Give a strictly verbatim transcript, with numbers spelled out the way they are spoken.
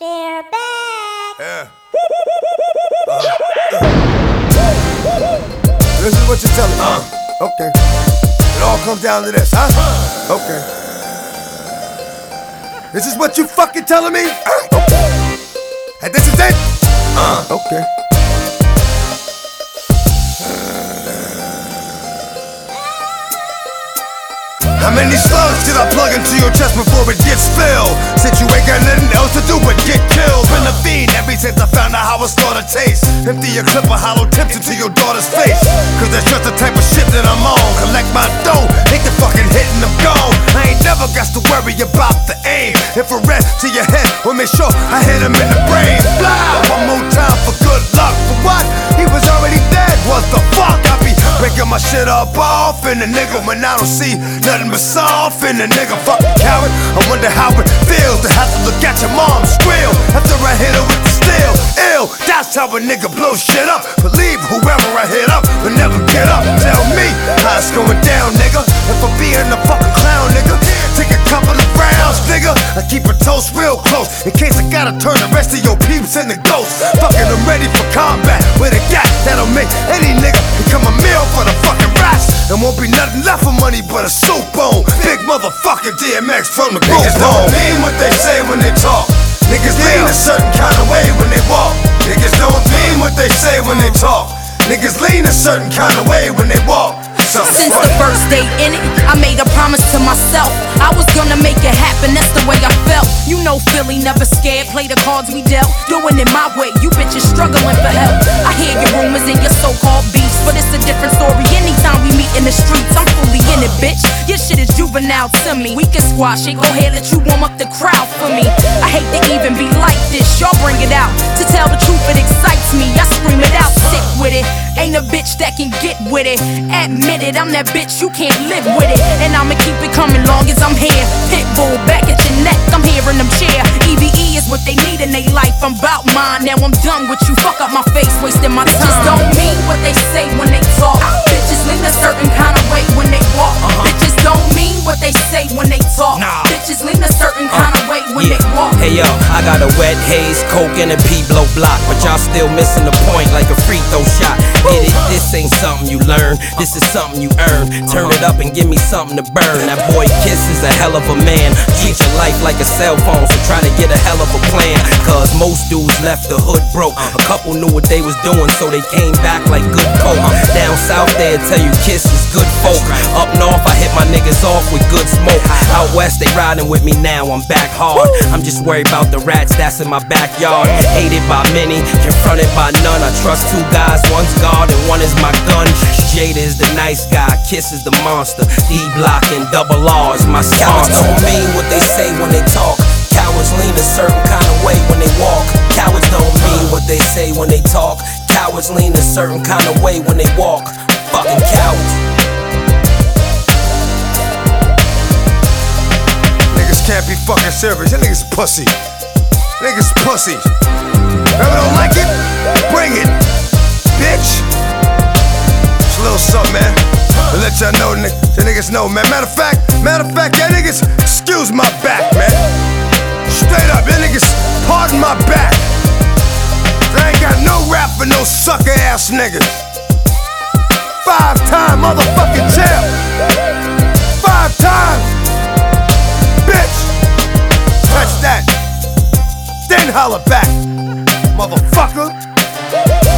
They're back. Yeah. Uh, uh. This is what you're telling me. Uh. Okay. It all comes down to this, huh? Okay. This is what you fucking telling me? Okay. And this is it? Uh. Okay. How many slugs did I plug into your chest before it gets filled? Since you ain't got nothing else to do but get killed. Been a fiend ever since I found out how a starter tastes. Empty your clip of hollow tips into your daughter's face. Cause that's just the type of shit that I'm on. Collect my dough, hit the fucking hit and I'm gone. I ain't never got to worry about the aim. Infrared to your head, we'll make sure I hit him in the brain. Blah! One more time for good luck. For what? He was already dead. What the fuck? I be breaking my shit up off in the nigga when I don't see nothing but soft in the nigga. Fuck the coward. I wonder how it feels to have to look at your mom squeal after I hit her with the steel. Ill, that's how a nigga blow shit up. Believe whoever I hit up will never get up. Tell me how it's going down, nigga. If I'm being a fucking clown, nigga, take a couple of rounds, nigga. I keep a toast real close in case I gotta turn the rest of your peeps into ghosts. Fucking I'm ready for combat with a gat that'll make any nigga become a meal for the fucking rats. And won't be nothing left for money but a soup bone. Big motherfucking D M X from the group. Niggas don't mean what they say when they talk. Niggas lean a certain kind of way when they walk. Niggas don't mean what they say when they talk. Niggas lean a certain kind of way when they walk. Since the first day in it, I made a promise to myself I was gonna make it happen, that's the way I felt. You know Philly, never scared, play the cards we dealt. Doing it my way, you bitches struggling for help. I hear your rumors and your so-called beefs, but it's a different story anytime we meet in the streets. I'm fully in it, bitch, your shit is juvenile to me. We can squash it, go ahead, let you warm up the crowd for me. I hate to even be like this, y'all bring it out. To tell the truth, it excites me, I scream it out, sick with it. Ain't a bitch that can get with it. Admit it, I'm that bitch, you can't live with it. And I'ma keep it coming long as I'm here. Pitbull back at your neck, I'm here in them chair. E V E is what they need in their life, I'm bout mine. Now I'm done with you, fuck up my face, wasting my time. Bitches don't mean what they say when they talk. Bitches lean a certain kind of way when they walk. uh-huh. Bitches don't mean what they say when they talk. nah. Bitches lean a certain kind of way when yeah. they walk. Hey yo, I got a wet haze, coke and a P-blow block, but y'all still missing the point like a free throw shot. Get it? This ain't something you learn, this is something you earn. Turn it up and give me something to burn. That boy Kiss is a hell of a man. Treat your life like a cell phone, so try to get a hell of a plan. Cause most dudes left the hood broke. A couple knew what they was doing, so they came back like good coke. Down south they tell you Kiss is good folk. Up north I hit my niggas off with good smoke. Out west they riding with me now, I'm back hard. I'm just worried about the rats that's in my backyard. Hated by many, confronted by none. I trust two guys, one's God and one is my gun. Jada is the nice guy, Kiss is the monster. D-Block and Double R is my sponsor. Cowards don't mean what they say when they talk. Cowards lean a certain kind of way when they walk. Cowards don't mean what they say when they talk. Cowards lean a certain kind of way when they walk. Fucking cowards. Niggas can't be fucking serious. That niggas pussy. Niggas pussy. Ever don't like it? Bring it, bitch. It's a little something, man. To let y'all know, the niggas know, man. Matter of fact, matter of fact, y'all niggas, excuse my back, man. Straight up, y'all niggas, pardon my back. I ain't got no rap for no sucker ass niggas. Five time motherfucking champ. Five times. Bitch. Touch that. Then holler back, motherfucker.